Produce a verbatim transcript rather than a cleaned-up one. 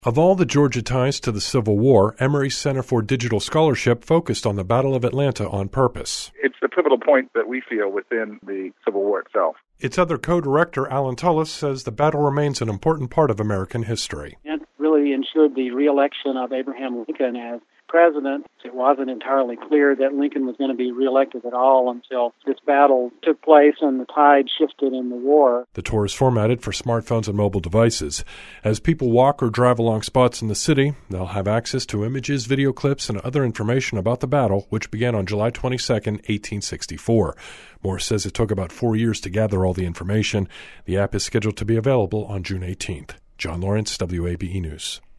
Of all the Georgia ties to the Civil War, Emory Center for Digital Scholarship focused on the Battle of Atlanta on purpose. It's the pivotal point that we feel within the Civil War itself. Its other co-director, Alan Tullis, says the battle remains an important part of American history. It really ensured the re-election of Abraham Lincoln as president. It wasn't entirely clear that Lincoln was going to be reelected at all until this battle took place and the tide shifted in the war. The tour is formatted for smartphones and mobile devices. As people walk or drive along spots in the city, they'll have access to images, video clips, and other information about the battle, which began on July twenty-second, eighteen sixty-four. Morse says it took about four years to gather all the information. The app is scheduled to be available on June eighteenth. John Lawrence, W A B E News.